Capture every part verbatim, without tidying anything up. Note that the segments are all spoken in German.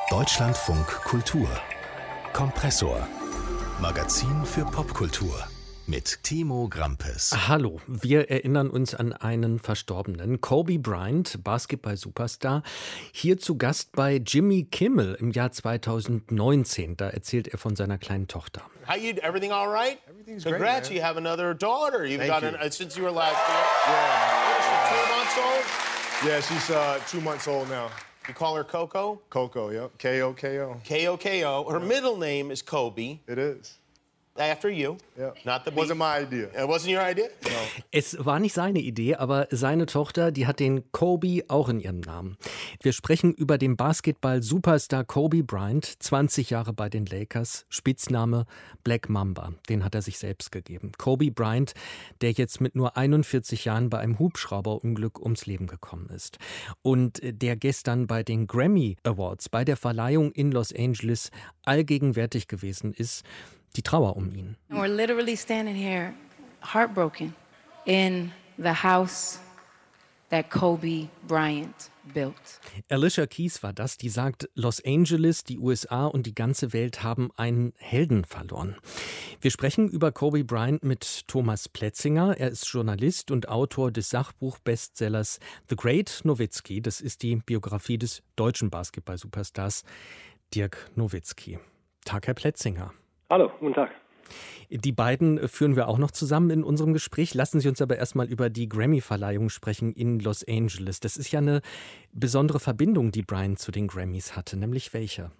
Deutschlandfunk Kultur Kompressor. Magazin für Popkultur mit Timo Grampes. Hallo, wir erinnern uns an einen Verstorbenen, Kobe Bryant, Basketball-Superstar, hier zu Gast bei Jimmy Kimmel im Jahr zweitausendneunzehn. Da erzählt er von seiner kleinen Tochter. How you? Everything all right? Everything's Congrats, great, man. you have another daughter. You've Thank got you. an uh, since you were last year. Yeah. What is she, two months old? Yeah, she's uh, two months old now. You call her Coco? Coco, yep. K O K O. K O K O. Her middle name is Kobe, It is. after you. Yeah. Not the Wasn't beef. my idea. It wasn't your idea? No. Es war nicht seine Idee, aber seine Tochter, die hat den Kobe auch in ihrem Namen. Wir sprechen über den Basketball-Superstar Kobe Bryant, zwanzig Jahre bei den Lakers, Spitzname Black Mamba, den hat er sich selbst gegeben. Kobe Bryant, der jetzt mit nur einundvierzig Jahren bei einem Hubschrauberunglück ums Leben gekommen ist. Und der gestern bei den Grammy Awards, bei der Verleihung in Los Angeles, allgegenwärtig gewesen ist. Die Trauer um ihn. We're literally standing here heartbroken in the house that Kobe Bryant built. Alicia Keys war das, die sagt, Los Angeles, die U S A und die ganze Welt haben einen Helden verloren. Wir sprechen über Kobe Bryant mit Thomas Plätzinger. Er ist Journalist und Autor des Sachbuch-Bestsellers The Great Nowitzki. Das ist die Biografie des deutschen Basketball-Superstars Dirk Nowitzki. Tag, Herr Plätzinger. Hallo, guten Tag. Die beiden führen wir auch noch zusammen in unserem Gespräch. Lassen Sie uns aber erstmal über die Grammy-Verleihung sprechen in Los Angeles. Das ist ja eine besondere Verbindung, die Bryant zu den Grammys hatte. Nämlich welche?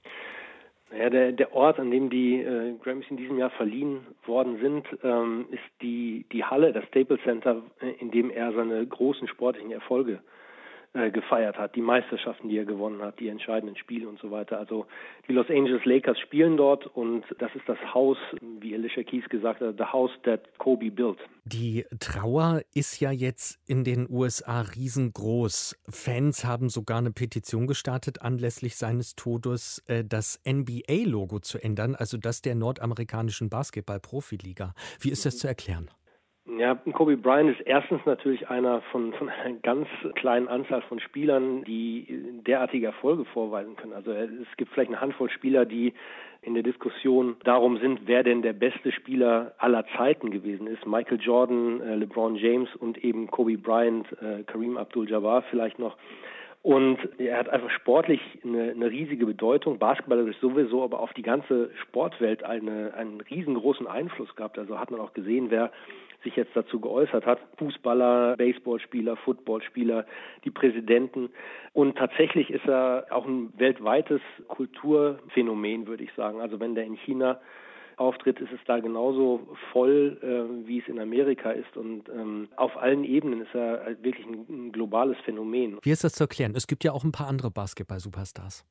Ja, der, der Ort, an dem die äh, Grammys in diesem Jahr verliehen worden sind, ähm, ist die, die Halle, das Staples Center, in dem er seine großen sportlichen Erfolge äh, gefeiert hat, die Meisterschaften, die er gewonnen hat, die entscheidenden Spiele und so weiter. Also die Los Angeles Lakers spielen dort und das ist das Haus, wie Alicia Keys gesagt hat, the house that Kobe built. Die Trauer ist ja jetzt in den U S A riesengroß. Fans haben sogar eine Petition gestartet, anlässlich seines Todes äh, das N B A-Logo zu ändern, also das der nordamerikanischen Basketball-Profiliga. Wie ist das zu erklären? Ja, Kobe Bryant ist erstens natürlich einer von, von einer ganz kleinen Anzahl von Spielern, die derartige Erfolge vorweisen können. Also es gibt vielleicht eine Handvoll Spieler, die in der Diskussion darum sind, wer denn der beste Spieler aller Zeiten gewesen ist. Michael Jordan, äh, LeBron James und eben Kobe Bryant, äh, Kareem Abdul-Jabbar vielleicht noch. Und er hat einfach sportlich eine, eine riesige Bedeutung, basketballerisch sowieso, aber auf die ganze Sportwelt eine, einen riesengroßen Einfluss gehabt. Also hat man auch gesehen, wer sich jetzt dazu geäußert hat. Fußballer, Baseballspieler, Footballspieler, die Präsidenten. Und tatsächlich ist er auch ein weltweites Kulturphänomen, würde ich sagen. Also wenn der in China auftritt, ist es da genauso voll, äh, wie es in Amerika ist. Und ähm, auf allen Ebenen ist er wirklich ein, ein globales Phänomen. Wie ist das zu erklären? Es gibt ja auch ein paar andere Basketball-Superstars.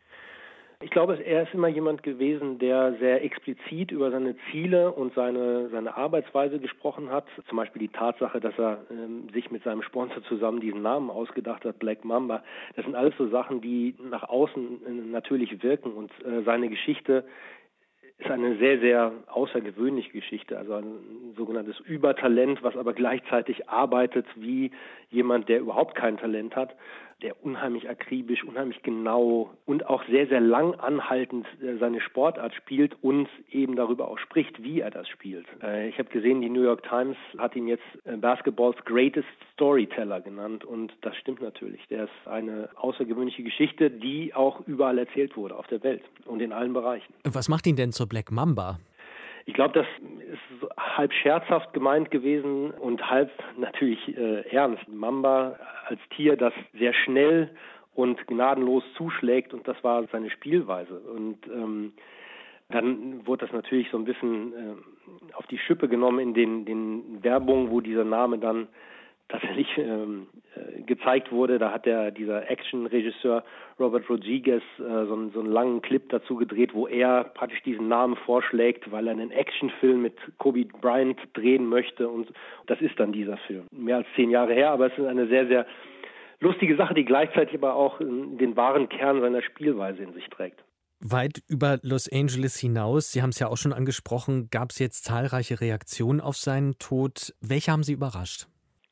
Ich glaube, er ist immer jemand gewesen, der sehr explizit über seine Ziele und seine, seine Arbeitsweise gesprochen hat. Zum Beispiel die Tatsache, dass er ähm, sich mit seinem Sponsor zusammen diesen Namen ausgedacht hat, Black Mamba. Das sind alles so Sachen, die nach außen äh, natürlich wirken. Und äh, seine Geschichte ist eine sehr, sehr außergewöhnliche Geschichte, also ein sogenanntes Übertalent, was aber gleichzeitig arbeitet wie jemand, der überhaupt kein Talent hat, der unheimlich akribisch, unheimlich genau und auch sehr, sehr lang anhaltend seine Sportart spielt und eben darüber auch spricht, wie er das spielt. Ich habe gesehen, die New York Times hat ihn jetzt Basketballs Greatest Storyteller genannt und das stimmt natürlich. Der ist eine außergewöhnliche Geschichte, die auch überall erzählt wurde auf der Welt und in allen Bereichen. Was macht ihn denn zur Black Mamba? Ich glaube, das ist halb scherzhaft gemeint gewesen und halb natürlich äh, ernst. Mamba als Tier, das sehr schnell und gnadenlos zuschlägt und das war seine Spielweise. Und ähm, dann wurde das natürlich so ein bisschen äh, auf die Schippe genommen in den, den Werbungen, wo dieser Name dann tatsächlich ähm, äh, gezeigt wurde. Da hat der dieser Action-Regisseur Robert Rodriguez äh, so, einen, so einen langen Clip dazu gedreht, wo er praktisch diesen Namen vorschlägt, weil er einen Actionfilm mit Kobe Bryant drehen möchte. Und das ist dann dieser Film. Mehr als zehn Jahre her, aber es ist eine sehr, sehr lustige Sache, die gleichzeitig aber auch den wahren Kern seiner Spielweise in sich trägt. Weit über Los Angeles hinaus, Sie haben es ja auch schon angesprochen, gab es jetzt zahlreiche Reaktionen auf seinen Tod. Welche haben Sie überrascht?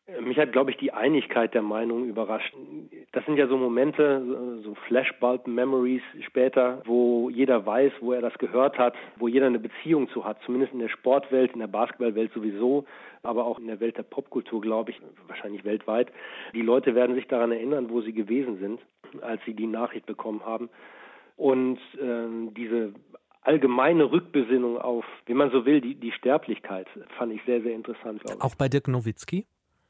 Mich hat, glaube ich, die Einigkeit der Meinung überrascht. Das sind ja so Momente, so Flashbulb-Memories später, wo jeder weiß, wo er das gehört hat, wo jeder eine Beziehung zu hat, zumindest in der Sportwelt, in der Basketballwelt sowieso, aber auch in der Welt der Popkultur, glaube ich, wahrscheinlich weltweit. Die Leute werden sich daran erinnern, wo sie gewesen sind, als sie die Nachricht bekommen haben. Und äh, diese allgemeine Rückbesinnung auf, wie man so will, die, die Sterblichkeit, fand ich sehr, sehr interessant, glaube ich. Auch bei Dirk Nowitzki?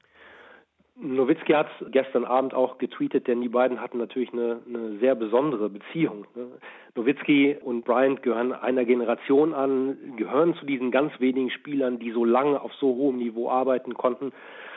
Nowitzki hat gestern Abend auch getweetet, denn die beiden hatten natürlich eine, eine sehr besondere Beziehung. Nowitzki und Bryant gehören einer Generation an, gehören zu diesen ganz wenigen Spielern, die so lange auf so hohem Niveau arbeiten konnten.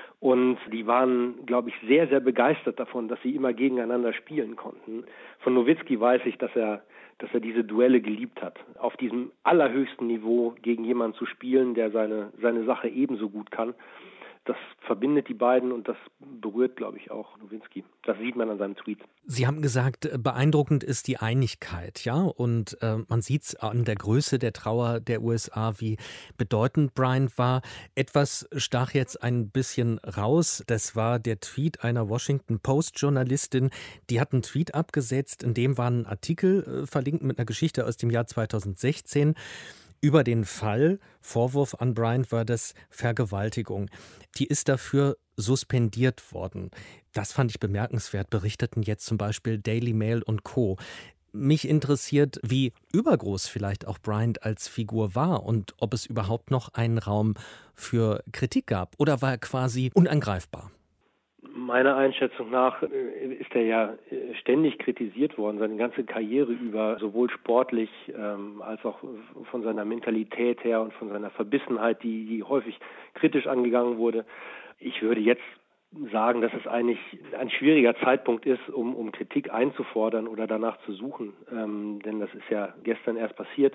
Und die waren, glaube ich, sehr, sehr begeistert davon, dass sie immer gegeneinander spielen konnten. Von Nowitzki weiß ich, dass er, dass er diese Duelle geliebt hat. Auf diesem allerhöchsten Niveau gegen jemanden zu spielen, der seine, seine Sache ebenso gut kann. Das verbindet die beiden und das berührt, glaube ich, auch Nowitzki. Das sieht man an seinem Tweet. Sie haben gesagt, beeindruckend ist die Einigkeit, ja, und äh, man sieht es an der Größe der Trauer der U S A, wie bedeutend Bryant war. Etwas stach jetzt ein bisschen raus, das war der Tweet einer Washington-Post-Journalistin, die hat einen Tweet abgesetzt, in dem war ein Artikel äh, verlinkt mit einer Geschichte aus dem Jahr zweitausendsechzehn, über den Fall, Vorwurf an Bryant war das Vergewaltigung. Die ist dafür suspendiert worden. Das fand ich bemerkenswert, berichteten jetzt zum Beispiel Daily Mail und Co. Mich interessiert, wie übergroß vielleicht auch Bryant als Figur war und ob es überhaupt noch einen Raum für Kritik gab oder war er quasi unangreifbar? Meiner Einschätzung nach ist er ja ständig kritisiert worden, seine ganze Karriere über, sowohl sportlich ähm, als auch von seiner Mentalität her und von seiner Verbissenheit, die, die häufig kritisch angegangen wurde. Ich würde jetzt sagen, dass es eigentlich ein schwieriger Zeitpunkt ist, um, um Kritik einzufordern oder danach zu suchen, ähm, denn das ist ja gestern erst passiert.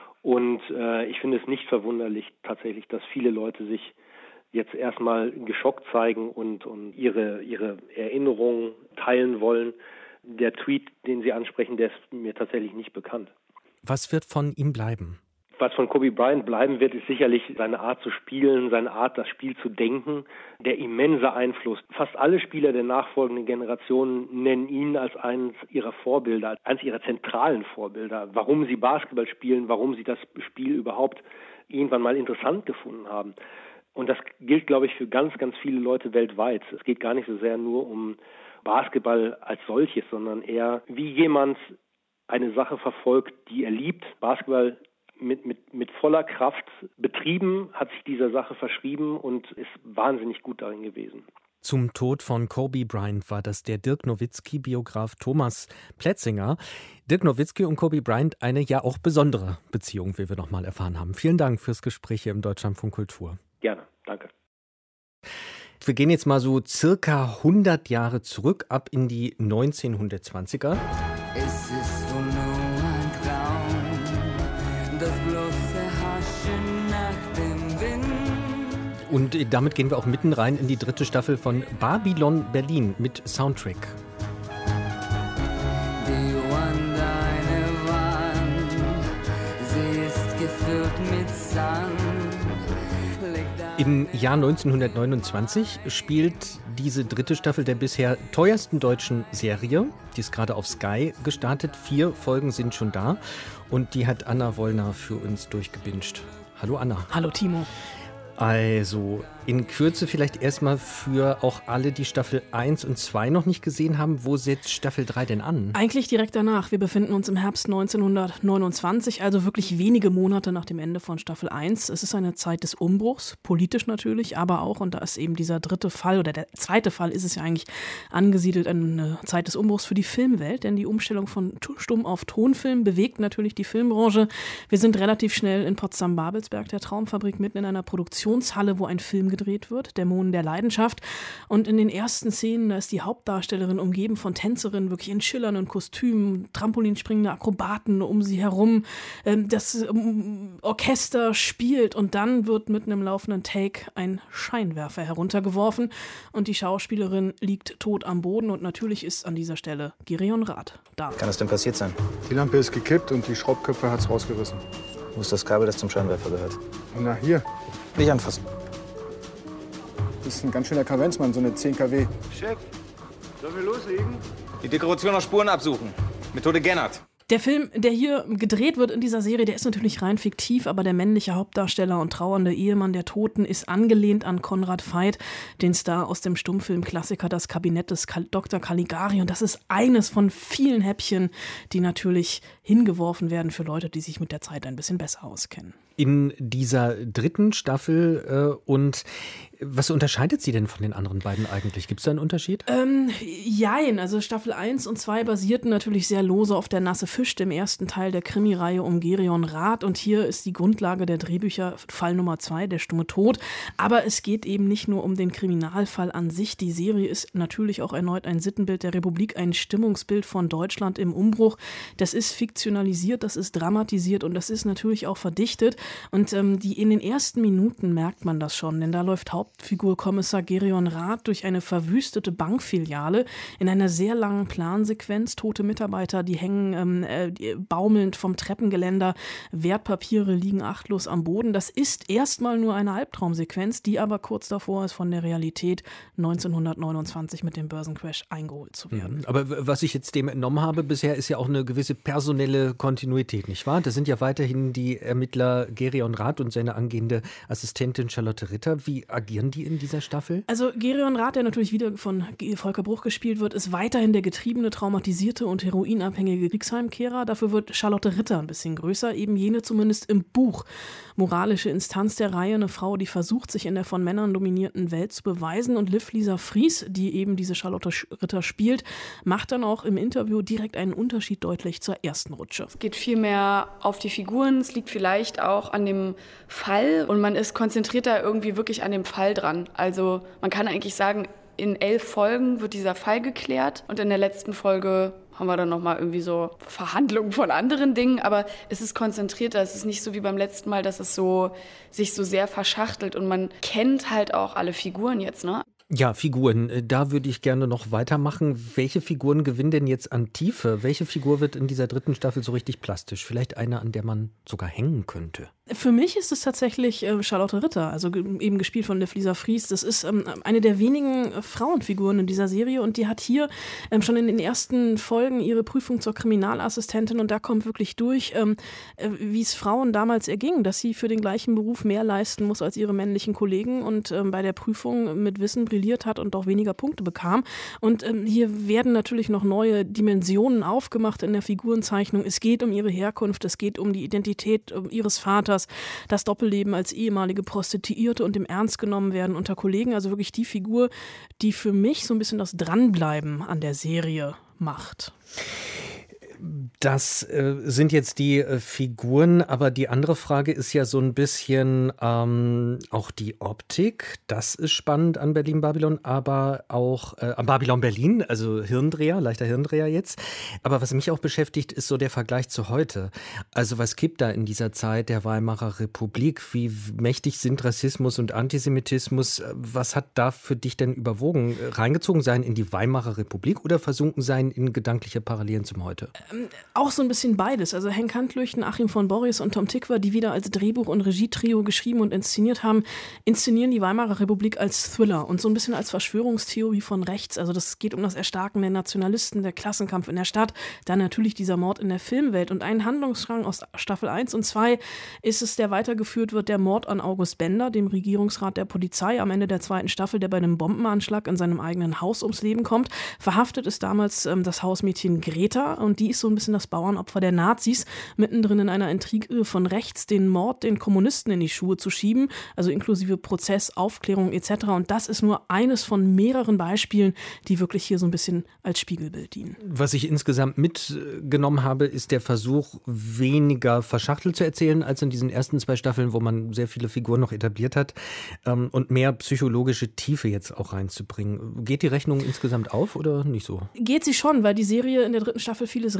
Und äh, ich finde es nicht verwunderlich tatsächlich, dass viele Leute sich jetzt erstmal geschockt zeigen und, und ihre, ihre Erinnerungen teilen wollen. Der Tweet, den Sie ansprechen, der ist mir tatsächlich nicht bekannt. Was wird von ihm bleiben? Was von Kobe Bryant bleiben wird, ist sicherlich seine Art zu spielen, seine Art, das Spiel zu denken, der immense Einfluss. Fast alle Spieler der nachfolgenden Generationen nennen ihn als eines ihrer Vorbilder, als eines ihrer zentralen Vorbilder. Warum sie Basketball spielen, warum sie das Spiel überhaupt irgendwann mal interessant gefunden haben. Und das gilt, glaube ich, für ganz, ganz viele Leute weltweit. Es geht gar nicht so sehr nur um Basketball als solches, sondern eher, wie jemand eine Sache verfolgt, die er liebt. Basketball mit, mit, mit voller Kraft betrieben, hat sich dieser Sache verschrieben und ist wahnsinnig gut darin gewesen. Zum Tod von Kobe Bryant war das der Dirk Nowitzki-Biograf Thomas Plätzinger. Dirk Nowitzki und Kobe Bryant, eine ja auch besondere Beziehung, wie wir noch mal erfahren haben. Vielen Dank fürs Gespräch hier im Deutschlandfunk Kultur. Gerne, danke. Wir gehen jetzt mal so circa hundert Jahre zurück, ab in die neunzehnhundertzwanziger. Es ist wohl nur ein Traum, das bloße Haschen nach dem Wind. Und damit gehen wir auch mitten rein in die dritte Staffel von Babylon Berlin mit Soundtrack. Die Wand eine Wand, sie ist gefüllt mit Sand. Im Jahr neunzehnhundertneunundzwanzig spielt diese dritte Staffel der bisher teuersten deutschen Serie. Die ist gerade auf Sky gestartet. Vier Folgen sind schon da. Und die hat Anna Wollner für uns durchgebinged. Hallo Anna. Hallo Timo. Also in Kürze vielleicht erstmal für auch alle, die Staffel eins und zwei noch nicht gesehen haben. Wo setzt Staffel drei denn an? Eigentlich direkt danach. Wir befinden uns im Herbst neunzehnhundertneunundzwanzig, also wirklich wenige Monate nach dem Ende von Staffel eins. Es ist eine Zeit des Umbruchs, politisch natürlich, aber auch, und da ist eben dieser dritte Fall, oder der zweite Fall ist es ja eigentlich angesiedelt, eine Zeit des Umbruchs für die Filmwelt, denn die Umstellung von Stumm auf Tonfilm bewegt natürlich die Filmbranche. Wir sind relativ schnell in Potsdam-Babelsberg, der Traumfabrik, mitten in einer Produktionshalle, wo ein Film gedreht wird, Dämonen der Leidenschaft. Und in den ersten Szenen, da ist die Hauptdarstellerin umgeben von Tänzerinnen, wirklich in schillernden Kostümen, trampolinspringende Akrobaten um sie herum. Das Orchester spielt und dann wird mitten im laufenden Take ein Scheinwerfer heruntergeworfen und die Schauspielerin liegt tot am Boden und natürlich ist an dieser Stelle Gideon Rath da. Kann das denn passiert sein? Die Lampe ist gekippt und die Schraubköpfe hat's rausgerissen. Wo ist das Kabel, das zum Scheinwerfer gehört? Na, hier. Nicht anfassen. Das ist ein ganz schöner Kavenzmann, so eine zehn Kilowatt. Chef, sollen wir loslegen? Die Dekoration auf Spuren absuchen. Methode Gennert. Der Film, der hier gedreht wird in dieser Serie, der ist natürlich rein fiktiv, aber der männliche Hauptdarsteller und trauernde Ehemann der Toten ist angelehnt an Konrad Veidt, den Star aus dem Stummfilm-Klassiker Das Kabinett des Doktor Caligari. Und das ist eines von vielen Häppchen, die natürlich hingeworfen werden für Leute, die sich mit der Zeit ein bisschen besser auskennen. In dieser dritten Staffel äh, und was unterscheidet sie denn von den anderen beiden eigentlich? Gibt es da einen Unterschied? Ähm, jein, also Staffel eins und zwei basierten natürlich sehr lose auf Der nasse Fisch, dem ersten Teil der Krimireihe um Gerion Rath, und hier ist die Grundlage der Drehbücher Fall Nummer zwei, Der stumme Tod, aber es geht eben nicht nur um den Kriminalfall an sich, die Serie ist natürlich auch erneut ein Sittenbild der Republik, ein Stimmungsbild von Deutschland im Umbruch, das ist fiktionalisiert, das ist dramatisiert und das ist natürlich auch verdichtet. Und ähm, die in den ersten Minuten merkt man das schon, denn da läuft Hauptfigur Kommissar Gerion Rath durch eine verwüstete Bankfiliale in einer sehr langen Plansequenz. Tote Mitarbeiter, die hängen ähm, äh, baumelnd vom Treppengeländer, Wertpapiere liegen achtlos am Boden. Das ist erstmal nur eine Albtraumsequenz, die aber kurz davor ist, von der Realität neunzehnhundertneunundzwanzig mit dem Börsencrash eingeholt zu werden. Aber was ich jetzt dem entnommen habe bisher, ist ja auch eine gewisse personelle Kontinuität, nicht wahr? Das sind ja weiterhin die Ermittler Gerion Rath und seine angehende Assistentin Charlotte Ritter. Wie agieren die in dieser Staffel? Also Gerion Rath, der natürlich wieder von Volker Bruch gespielt wird, ist weiterhin der getriebene, traumatisierte und heroinabhängige Kriegsheimkehrer. Dafür wird Charlotte Ritter ein bisschen größer, eben jene zumindest im Buch. Moralische Instanz der Reihe, eine Frau, die versucht, sich in der von Männern dominierten Welt zu beweisen. Und Liv Lisa Fries, die eben diese Charlotte Ritter spielt, macht dann auch im Interview direkt einen Unterschied deutlich zur ersten Rutsche. Es geht viel mehr auf die Figuren, es liegt vielleicht auch an dem Fall und man ist konzentrierter irgendwie wirklich an dem Fall dran. Also man kann eigentlich sagen, in elf Folgen wird dieser Fall geklärt und in der letzten Folge haben wir dann nochmal irgendwie so Verhandlungen von anderen Dingen, aber es ist konzentrierter, es ist nicht so wie beim letzten Mal, dass es so sich so sehr verschachtelt und man kennt halt auch alle Figuren jetzt, ne? Ja, Figuren. Da würde ich gerne noch weitermachen. Welche Figuren gewinnen denn jetzt an Tiefe? Welche Figur wird in dieser dritten Staffel so richtig plastisch? Vielleicht eine, an der man sogar hängen könnte. Für mich ist es tatsächlich äh, Charlotte Ritter, also ge- eben gespielt von Liv Lisa Fries. Das ist ähm, eine der wenigen äh, Frauenfiguren in dieser Serie und die hat hier ähm, schon in den ersten Folgen ihre Prüfung zur Kriminalassistentin und da kommt wirklich durch, ähm, äh, wie es Frauen damals erging, dass sie für den gleichen Beruf mehr leisten muss als ihre männlichen Kollegen und ähm, bei der Prüfung mit Wissen brilliert hat und auch weniger Punkte bekam. Und ähm, hier werden natürlich noch neue Dimensionen aufgemacht in der Figurenzeichnung. Es geht um ihre Herkunft, es geht um die Identität um ihres Vaters, das Doppelleben als ehemalige Prostituierte und im Ernst genommen werden unter Kollegen. Also wirklich die Figur, die für mich so ein bisschen das Dranbleiben an der Serie macht. Das äh, sind jetzt die äh, Figuren, aber die andere Frage ist ja so ein bisschen ähm, auch die Optik. Das ist spannend an Berlin-Babylon, aber auch äh, an Babylon-Berlin, also Hirndreher, leichter Hirndreher jetzt. Aber was mich auch beschäftigt, ist so der Vergleich zu heute. Also was gibt da in dieser Zeit der Weimarer Republik? Wie mächtig sind Rassismus und Antisemitismus? Was hat da für dich denn überwogen? Reingezogen sein in die Weimarer Republik oder versunken sein in gedankliche Parallelen zum Heute? Ähm, auch so ein bisschen beides. Also Henk Handlüchten, Achim von Borries und Tom Tykwer, die wieder als Drehbuch- und Regietrio geschrieben und inszeniert haben, inszenieren die Weimarer Republik als Thriller und so ein bisschen als Verschwörungstheorie von rechts. Also das geht um das Erstarken der Nationalisten, der Klassenkampf in der Stadt, dann natürlich dieser Mord in der Filmwelt. Und ein Handlungsstrang aus Staffel eins und zwei ist es, der weitergeführt wird, der Mord an August Bender, dem Regierungsrat der Polizei am Ende der zweiten Staffel, der bei einem Bombenanschlag in seinem eigenen Haus ums Leben kommt. Verhaftet ist damals ähm, das Hausmädchen Greta und die ist so ein bisschen das Bauernopfer der Nazis, mittendrin in einer Intrige von rechts den Mord den Kommunisten in die Schuhe zu schieben, also inklusive Prozess, Aufklärung et cetera. Und das ist nur eines von mehreren Beispielen, die wirklich hier so ein bisschen als Spiegelbild dienen. Was ich insgesamt mitgenommen habe, ist der Versuch, weniger verschachtelt zu erzählen, als in diesen ersten zwei Staffeln, wo man sehr viele Figuren noch etabliert hat, ähm, und mehr psychologische Tiefe jetzt auch reinzubringen. Geht die Rechnung insgesamt auf oder nicht so? Geht sie schon, weil die Serie in der dritten Staffel vieles richtig macht.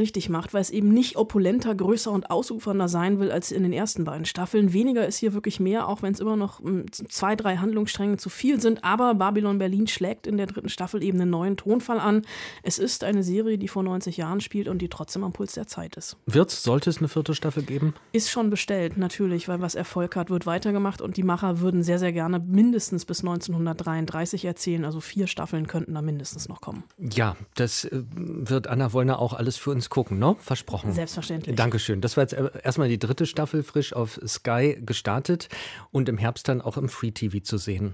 gemacht, weil es eben nicht opulenter, größer und ausufernder sein will als in den ersten beiden Staffeln. Weniger ist hier wirklich mehr, auch wenn es immer noch zwei, drei Handlungsstränge zu viel sind. Aber Babylon Berlin schlägt in der dritten Staffel eben einen neuen Tonfall an. Es ist eine Serie, die vor neunzig Jahren spielt und die trotzdem am Puls der Zeit ist. Wird's, sollte es eine vierte Staffel geben? Ist schon bestellt, natürlich, weil was Erfolg hat, wird weitergemacht und die Macher würden sehr, sehr gerne mindestens bis neunzehnhundertdreiunddreißig erzählen. Also vier Staffeln könnten da mindestens noch kommen. Ja, das äh, wird Anna Wollner auch alles für uns gucken, ne? Versprochen. Selbstverständlich. Dankeschön. Das war jetzt erstmal die dritte Staffel frisch auf Sky gestartet und im Herbst dann auch im Free-T V zu sehen.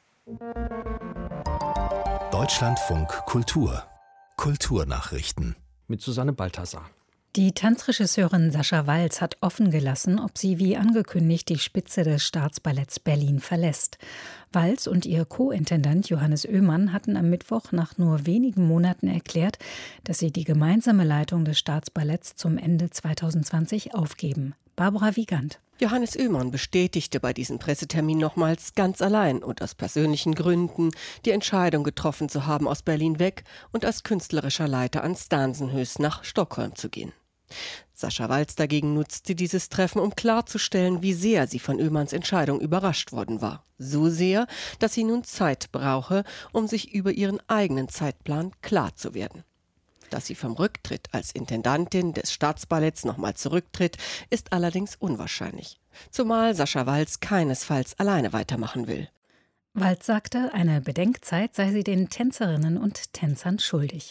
Deutschlandfunk Kultur. Kulturnachrichten. Mit Susanne Balthasar. Die Tanzregisseurin Sascha Waltz hat offen gelassen, ob sie wie angekündigt die Spitze des Staatsballetts Berlin verlässt. Waltz und ihr Co-Intendant Johannes Oehmann hatten am Mittwoch nach nur wenigen Monaten erklärt, dass sie die gemeinsame Leitung des Staatsballetts zum Ende zweitausendzwanzig aufgeben. Barbara Wiegand. Johannes Oehmann bestätigte bei diesem Pressetermin nochmals ganz allein und aus persönlichen Gründen die Entscheidung getroffen zu haben, aus Berlin weg und als künstlerischer Leiter ans Dansenhös nach Stockholm zu gehen. Sascha Waltz dagegen nutzte dieses Treffen, um klarzustellen, wie sehr sie von Oehmanns Entscheidung überrascht worden war. So sehr, dass sie nun Zeit brauche, um sich über ihren eigenen Zeitplan klar zu werden. Dass sie vom Rücktritt als Intendantin des Staatsballetts nochmal zurücktritt, ist allerdings unwahrscheinlich. Zumal Sascha Waltz keinesfalls alleine weitermachen will. Waltz sagte, eine Bedenkzeit sei sie den Tänzerinnen und Tänzern schuldig.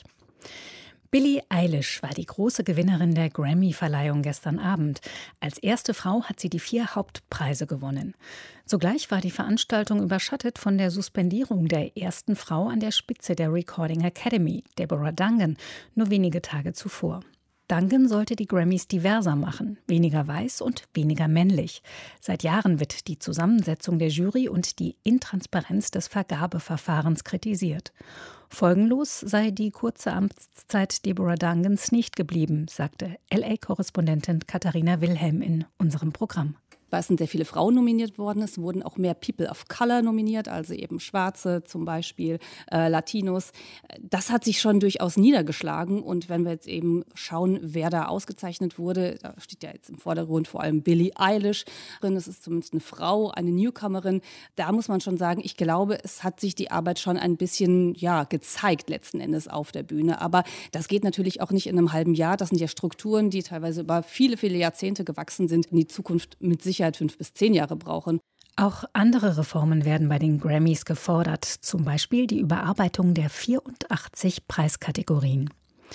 Billie Eilish war die große Gewinnerin der Grammy-Verleihung gestern Abend. Als erste Frau hat sie die vier Hauptpreise gewonnen. Zugleich war die Veranstaltung überschattet von der Suspendierung der ersten Frau an der Spitze der Recording Academy, Deborah Dungan, nur wenige Tage zuvor. Dungan sollte die Grammys diverser machen, weniger weiß und weniger männlich. Seit Jahren wird die Zusammensetzung der Jury und die Intransparenz des Vergabeverfahrens kritisiert. Folgenlos sei die kurze Amtszeit Deborah Dungans nicht geblieben, sagte L A-Korrespondentin Katharina Wilhelm in unserem Programm. Weil es sind sehr viele Frauen nominiert worden, es wurden auch mehr People of Color nominiert, also eben Schwarze zum Beispiel, äh, Latinos. Das hat sich schon durchaus niedergeschlagen und wenn wir jetzt eben schauen, wer da ausgezeichnet wurde, da steht ja jetzt im Vordergrund vor allem Billie Eilish drin, es ist zumindest eine Frau, eine Newcomerin. Da muss man schon sagen, ich glaube, es hat sich die Arbeit schon ein bisschen ja, gezeigt letzten Endes auf der Bühne, aber das geht natürlich auch nicht in einem halben Jahr, das sind ja Strukturen, die teilweise über viele, viele Jahrzehnte gewachsen sind, in die Zukunft mit Sicherheit fünf bis zehn Jahre brauchen. Auch andere Reformen werden bei den Grammys gefordert, zum Beispiel die Überarbeitung der vierundachtzig Preiskategorien.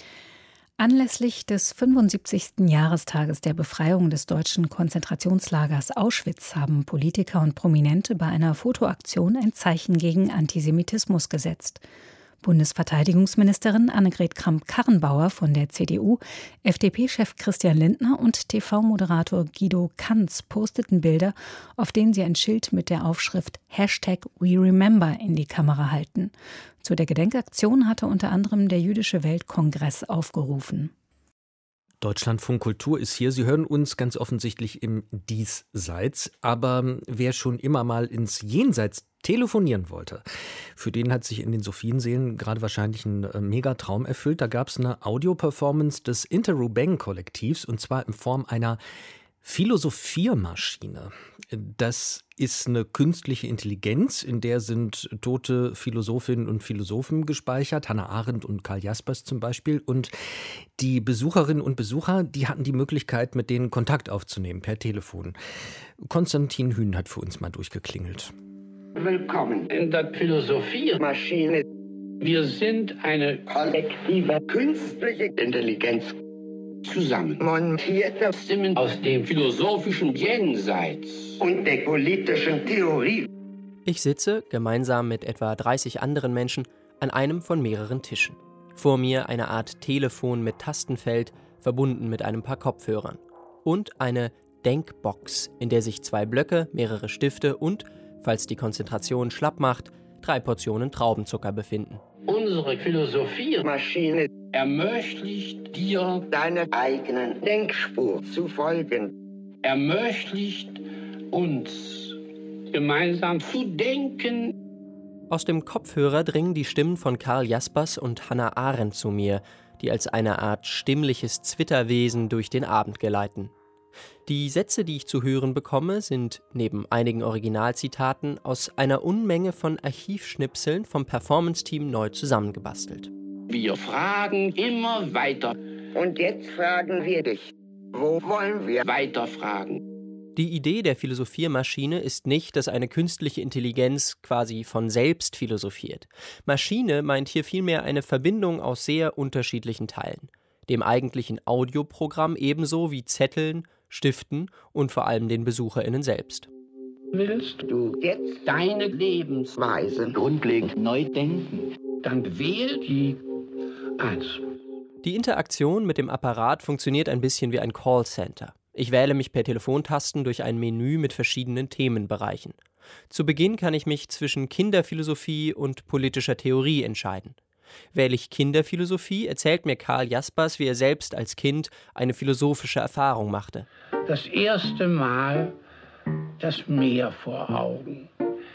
Anlässlich des fünfundsiebzigsten Jahrestages der Befreiung des deutschen Konzentrationslagers Auschwitz haben Politiker und Prominente bei einer Fotoaktion ein Zeichen gegen Antisemitismus gesetzt. Bundesverteidigungsministerin Annegret Kramp-Karrenbauer von der C D U, F D P-Chef Christian Lindner und T V-Moderator Guido Kanz posteten Bilder, auf denen sie ein Schild mit der Aufschrift Hashtag We Remember in die Kamera halten. Zu der Gedenkaktion hatte unter anderem der Jüdische Weltkongress aufgerufen. Deutschlandfunk Kultur ist hier. Sie hören uns ganz offensichtlich im Diesseits. Aber wer schon immer mal ins Jenseits telefonieren wollte, für den hat sich in den Sophienseelen gerade wahrscheinlich ein äh, Megatraum erfüllt. Da gab es eine Audio-Performance des Interrubang-Kollektivs und zwar in Form einer Philosophiermaschine. Das ist eine künstliche Intelligenz, in der sind tote Philosophinnen und Philosophen gespeichert, Hannah Arendt und Karl Jaspers zum Beispiel. Und die Besucherinnen und Besucher, die hatten die Möglichkeit, mit denen Kontakt aufzunehmen per Telefon. Konstantin Hühn hat für uns mal durchgeklingelt. Willkommen in der Philosophiermaschine. Wir sind eine kollektive künstliche Intelligenz. Zusammen montierte Stimmen aus dem philosophischen Jenseits und der politischen Theorie. Ich sitze, gemeinsam mit etwa dreißig anderen Menschen, an einem von mehreren Tischen. Vor mir eine Art Telefon mit Tastenfeld, verbunden mit einem paar Kopfhörern. Und eine Denkbox, in der sich zwei Blöcke, mehrere Stifte und, falls die Konzentration schlapp macht, drei Portionen Traubenzucker befinden. Unsere Philosophiermaschine ermöglicht dir, deiner eigenen Denkspur zu folgen. Ermöglicht uns, gemeinsam zu denken. Aus dem Kopfhörer dringen die Stimmen von Karl Jaspers und Hannah Arendt zu mir, die als eine Art stimmliches Zwitterwesen durch den Abend geleiten. Die Sätze, die ich zu hören bekomme, sind neben einigen Originalzitaten aus einer Unmenge von Archivschnipseln vom Performance-Team neu zusammengebastelt. Wir fragen immer weiter. Und jetzt fragen wir dich. Wo wollen wir weiterfragen? Die Idee der Philosophiermaschine ist nicht, dass eine künstliche Intelligenz quasi von selbst philosophiert. Maschine meint hier vielmehr eine Verbindung aus sehr unterschiedlichen Teilen. Dem eigentlichen Audioprogramm ebenso wie Zetteln, Stiften und vor allem den BesucherInnen selbst. Willst du jetzt deine Lebensweise grundlegend neu denken? Dann wähl die eins. Die Interaktion mit dem Apparat funktioniert ein bisschen wie ein Callcenter. Ich wähle mich per Telefontasten durch ein Menü mit verschiedenen Themenbereichen. Zu Beginn kann ich mich zwischen Kinderphilosophie und politischer Theorie entscheiden. Wähle ich Kinderphilosophie, erzählt mir Karl Jaspers, wie er selbst als Kind eine philosophische Erfahrung machte. Das erste Mal das Meer vor Augen.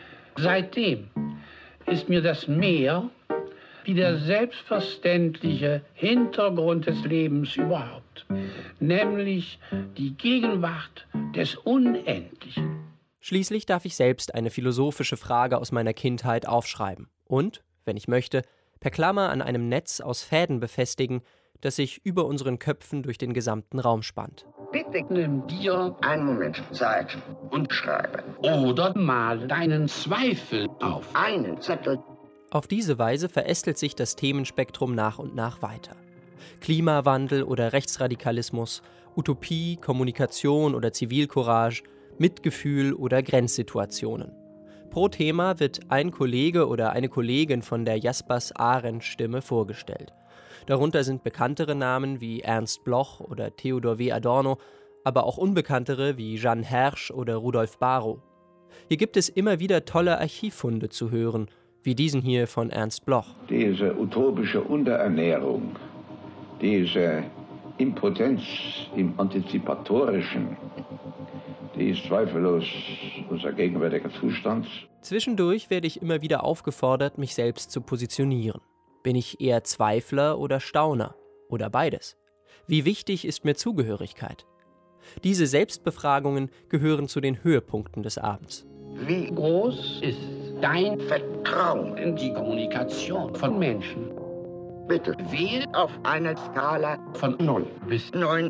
Seitdem ist mir das Meer wie der selbstverständliche Hintergrund des Lebens überhaupt, nämlich die Gegenwart des Unendlichen. Schließlich darf ich selbst eine philosophische Frage aus meiner Kindheit aufschreiben und, wenn ich möchte, per Klammer an einem Netz aus Fäden befestigen, das sich über unseren Köpfen durch den gesamten Raum spannt. Bitte nimm dir einen Moment Zeit und schreibe. Oder mal deinen Zweifel auf einen Zettel. Auf diese Weise verästelt sich das Themenspektrum nach und nach weiter. Klimawandel oder Rechtsradikalismus, Utopie, Kommunikation oder Zivilcourage, Mitgefühl oder Grenzsituationen. Pro Thema wird ein Kollege oder eine Kollegin von der Jaspers-Arendt-Stimme vorgestellt. Darunter sind bekanntere Namen wie Ernst Bloch oder Theodor W. Adorno, aber auch unbekanntere wie Jeanne Hersch oder Rudolf Barrow. Hier gibt es immer wieder tolle Archivfunde zu hören, wie diesen hier von Ernst Bloch. Diese utopische Unterernährung, diese Impotenz im Antizipatorischen, die ist zweifellos unser gegenwärtiger Zustand. Zwischendurch werde ich immer wieder aufgefordert, mich selbst zu positionieren. Bin ich eher Zweifler oder Stauner? Oder beides? Wie wichtig ist mir Zugehörigkeit? Diese Selbstbefragungen gehören zu den Höhepunkten des Abends. Wie groß ist dein Vertrauen in die Kommunikation von Menschen? Bitte wähle auf einer Skala von null bis neun.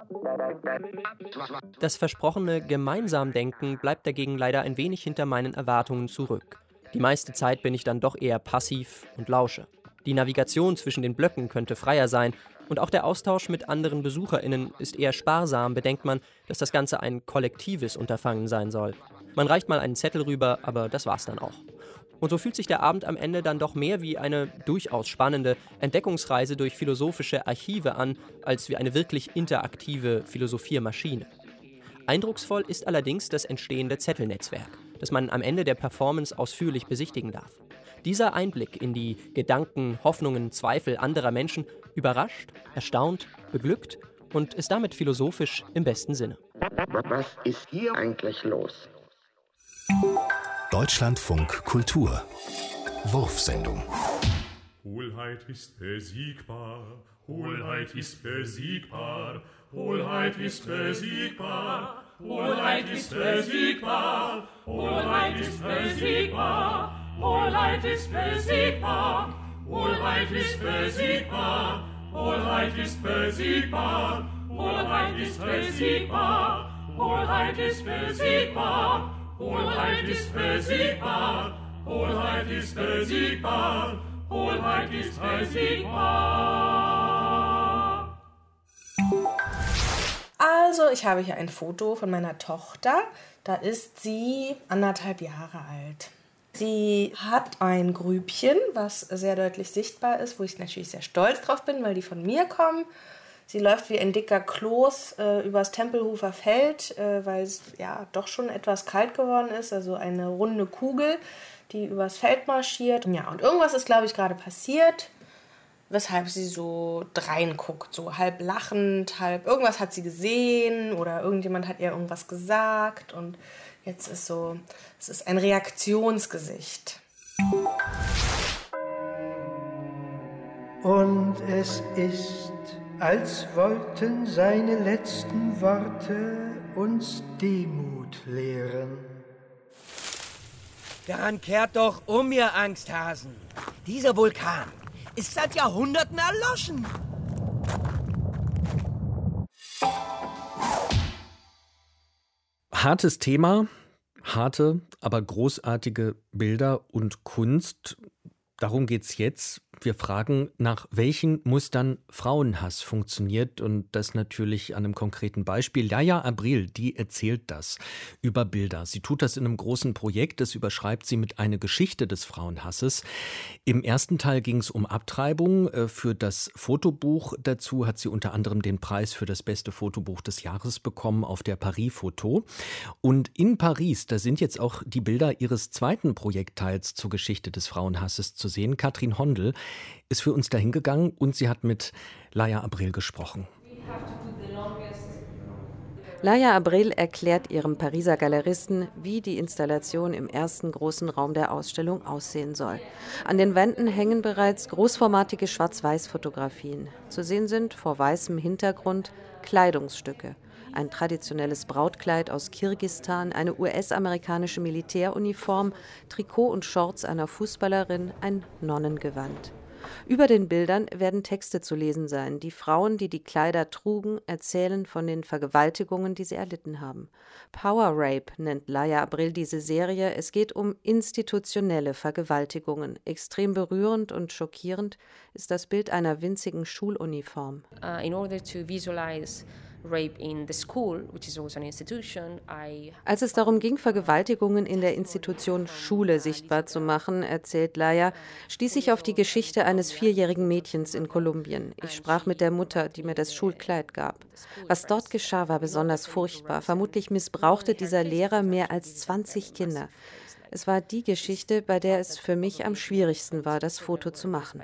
Das versprochene Gemeinsamdenken bleibt dagegen leider ein wenig hinter meinen Erwartungen zurück. Die meiste Zeit bin ich dann doch eher passiv und lausche. Die Navigation zwischen den Blöcken könnte freier sein und auch der Austausch mit anderen BesucherInnen ist eher sparsam, bedenkt man, dass das Ganze ein kollektives Unterfangen sein soll. Man reicht mal einen Zettel rüber, aber das war's dann auch. Und so fühlt sich der Abend am Ende dann doch mehr wie eine durchaus spannende Entdeckungsreise durch philosophische Archive an, als wie eine wirklich interaktive Philosophiermaschine. Eindrucksvoll ist allerdings das entstehende Zettelnetzwerk, das man am Ende der Performance ausführlich besichtigen darf. Dieser Einblick in die Gedanken, Hoffnungen, Zweifel anderer Menschen überrascht, erstaunt, beglückt und ist damit philosophisch im besten Sinne. Was ist hier eigentlich los? Deutschlandfunk Kultur Wurfsendung. Hohlheit ist besiegbar, Hohlheit ist besiegbar, Hohlheit ist besiegbar, Hohlheit ist besiegbar, Hohlheit ist besiegbar, Hohlheit ist besiegbar, Hohlheit ist besiegbar, Hohlheit ist besiegbar, Hohlheit ist besiegbar, Hohlheit ist besiegbar. Hohlheit ist besiegbar, Hohlheit ist besiegbar, Hohlheit ist besiegbar. Also, ich habe hier ein Foto von meiner Tochter. Da ist sie anderthalb Jahre alt. Sie hat ein Grübchen, was sehr deutlich sichtbar ist, wo ich natürlich sehr stolz drauf bin, weil die von mir kommen. Sie läuft wie ein dicker Kloß äh, übers Tempelhofer Feld, äh, weil es ja doch schon etwas kalt geworden ist. Also eine runde Kugel, die übers Feld marschiert. Ja, und irgendwas ist, glaube ich, gerade passiert, weshalb sie so dreinguckt, so halb lachend, halb irgendwas hat sie gesehen oder irgendjemand hat ihr irgendwas gesagt. Und jetzt ist so, es ist ein Reaktionsgesicht. Und es ist, als wollten seine letzten Worte uns Demut lehren. Dann kehrt doch um, ihr Angsthasen. Dieser Vulkan ist seit Jahrhunderten erloschen. Hartes Thema, harte, aber großartige Bilder und Kunst. Darum geht's jetzt. Wir fragen, nach welchen Mustern Frauenhass funktioniert, und das natürlich an einem konkreten Beispiel. Laia Abril, die erzählt das über Bilder. Sie tut das in einem großen Projekt, das überschreibt sie mit einer Geschichte des Frauenhasses. Im ersten Teil ging es um Abtreibung. Für das Fotobuch dazu hat sie unter anderem den Preis für das beste Fotobuch des Jahres bekommen auf der Paris Photo. Und in Paris, da sind jetzt auch die Bilder ihres zweiten Projektteils zur Geschichte des Frauenhasses zu sehen. Katrin Hondel ist für uns dahin gegangen und sie hat mit Laia Abril gesprochen. Laia Abril erklärt ihrem Pariser Galeristen, wie die Installation im ersten großen Raum der Ausstellung aussehen soll. An den Wänden hängen bereits großformatige Schwarz-Weiß-Fotografien. Zu sehen sind vor weißem Hintergrund Kleidungsstücke. Ein traditionelles Brautkleid aus Kirgisistan, eine U S-amerikanische Militäruniform, Trikot und Shorts einer Fußballerin, ein Nonnengewand. Über den Bildern werden Texte zu lesen sein. Die Frauen, die die Kleider trugen, erzählen von den Vergewaltigungen, die sie erlitten haben. Power Rape nennt Laia Abril diese Serie. Es geht um institutionelle Vergewaltigungen. Extrem berührend und schockierend ist das Bild einer winzigen Schuluniform. Uh, in order to visualize rape in the school, which is also an institution, I Als es darum ging, Vergewaltigungen in der Institution Schule sichtbar zu machen, erzählt Laia, stieß ich auf die Geschichte eines vierjährigen Mädchens in Kolumbien. Ich sprach mit der Mutter, die mir das Schulkleid gab. Was dort geschah, war besonders furchtbar. Vermutlich missbrauchte dieser Lehrer mehr als zwanzig Kinder. Es war die Geschichte, bei der es für mich am schwierigsten war, das Foto zu machen.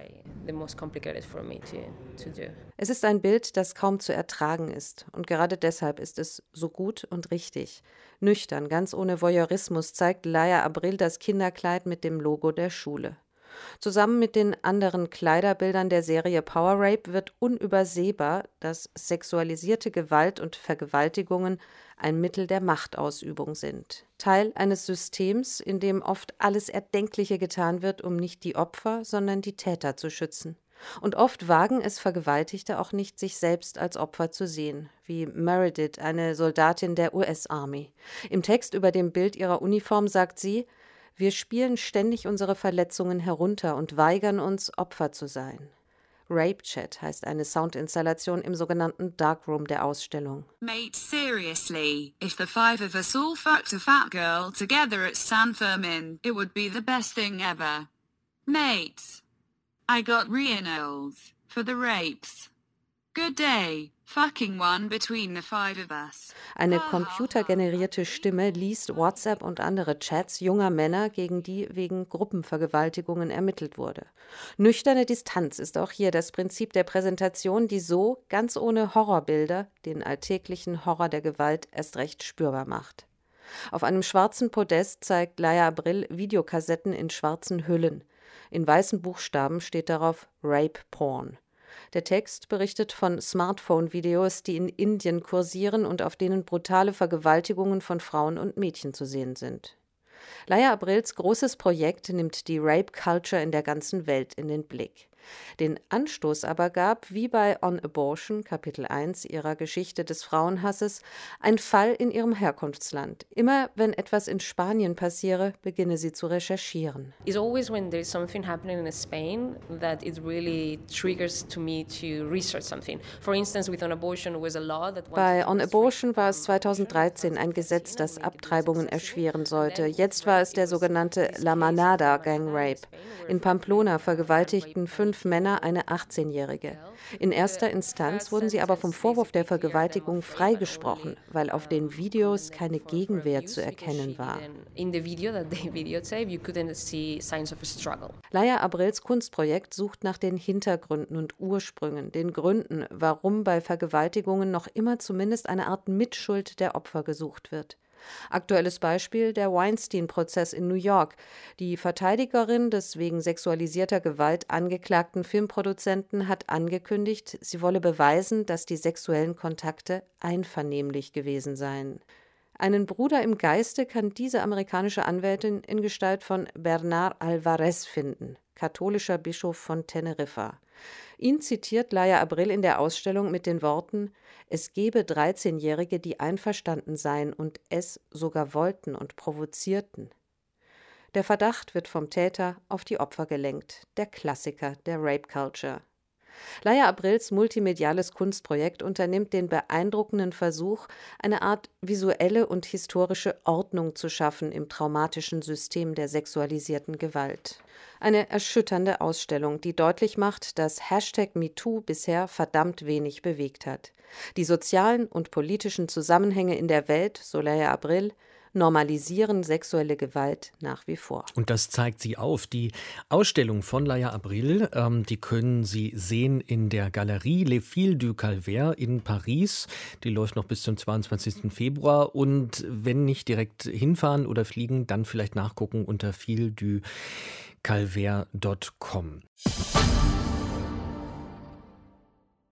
Es ist ein Bild, das kaum zu ertragen ist. Und gerade deshalb ist es so gut und richtig. Nüchtern, ganz ohne Voyeurismus, zeigt Laia Abril das Kinderkleid mit dem Logo der Schule. Zusammen mit den anderen Kleiderbildern der Serie Power Rape wird unübersehbar, dass sexualisierte Gewalt und Vergewaltigungen ein Mittel der Machtausübung sind. Teil eines Systems, in dem oft alles Erdenkliche getan wird, um nicht die Opfer, sondern die Täter zu schützen. Und oft wagen es Vergewaltigte auch nicht, sich selbst als Opfer zu sehen, wie Meredith, eine Soldatin der U S-Army. Im Text über dem Bild ihrer Uniform sagt sie: Wir spielen ständig unsere Verletzungen herunter und weigern uns, Opfer zu sein. Rape Chat heißt eine Soundinstallation im sogenannten Darkroom der Ausstellung. Mate, seriously, if the five of us all fucked a fat girl together at San Fermin, it would be the best thing ever. Mates, I got re-annulled for the rapes. Good day. Fucking one between the five of us. Eine computergenerierte Stimme liest WhatsApp und andere Chats junger Männer, gegen die wegen Gruppenvergewaltigungen ermittelt wurde. Nüchterne Distanz ist auch hier das Prinzip der Präsentation, die so, ganz ohne Horrorbilder, den alltäglichen Horror der Gewalt erst recht spürbar macht. Auf einem schwarzen Podest zeigt Laia Abril Videokassetten in schwarzen Hüllen. In weißen Buchstaben steht darauf Rape Porn. Der Text berichtet von Smartphone-Videos, die in Indien kursieren und auf denen brutale Vergewaltigungen von Frauen und Mädchen zu sehen sind. Laia Abrils großes Projekt nimmt die Rape-Culture in der ganzen Welt in den Blick. Den Anstoß aber gab, wie bei On Abortion, Kapitel eins ihrer Geschichte des Frauenhasses, ein Fall in ihrem Herkunftsland. Immer wenn etwas in Spanien passiere, beginne sie zu recherchieren. It's always when there's something happening in Spain that it really triggers to me to research something. For instance, with On Abortion was a law that Bei On Abortion war es zweitausenddreizehn ein Gesetz, das Abtreibungen erschweren sollte. Jetzt war es der sogenannte La Manada Gang Rape. In Pamplona vergewaltigten fünf Männer eine achtzehnjährige. In erster Instanz wurden sie aber vom Vorwurf der Vergewaltigung freigesprochen, weil auf den Videos keine Gegenwehr zu erkennen war. Laia Abrils Kunstprojekt sucht nach den Hintergründen und Ursprüngen, den Gründen, warum bei Vergewaltigungen noch immer zumindest eine Art Mitschuld der Opfer gesucht wird. Aktuelles Beispiel der Weinstein-Prozess in New York. Die Verteidigerin des wegen sexualisierter Gewalt angeklagten Filmproduzenten hat angekündigt, sie wolle beweisen, dass die sexuellen Kontakte einvernehmlich gewesen seien. Einen Bruder im Geiste kann diese amerikanische Anwältin in Gestalt von Bernard Alvarez finden, katholischer Bischof von Teneriffa. Ihn zitiert Laia Abril in der Ausstellung mit den Worten: Es gebe dreizehnjährige, die einverstanden seien und es sogar wollten und provozierten. Der Verdacht wird vom Täter auf die Opfer gelenkt, der Klassiker der Rape Culture. Laia Abrils multimediales Kunstprojekt unternimmt den beeindruckenden Versuch, eine Art visuelle und historische Ordnung zu schaffen im traumatischen System der sexualisierten Gewalt. Eine erschütternde Ausstellung, die deutlich macht, dass Hashtag MeToo bisher verdammt wenig bewegt hat. Die sozialen und politischen Zusammenhänge in der Welt, so Laia Abril, normalisieren sexuelle Gewalt nach wie vor. Und das zeigt sie auf. Die Ausstellung von Laia Abril, ähm, die können Sie sehen in der Galerie Les Fils du Calvaire in Paris. Die läuft noch bis zum zweiundzwanzigsten Februar. Und wenn nicht direkt hinfahren oder fliegen, dann vielleicht nachgucken unter fils du calvaire punkt com.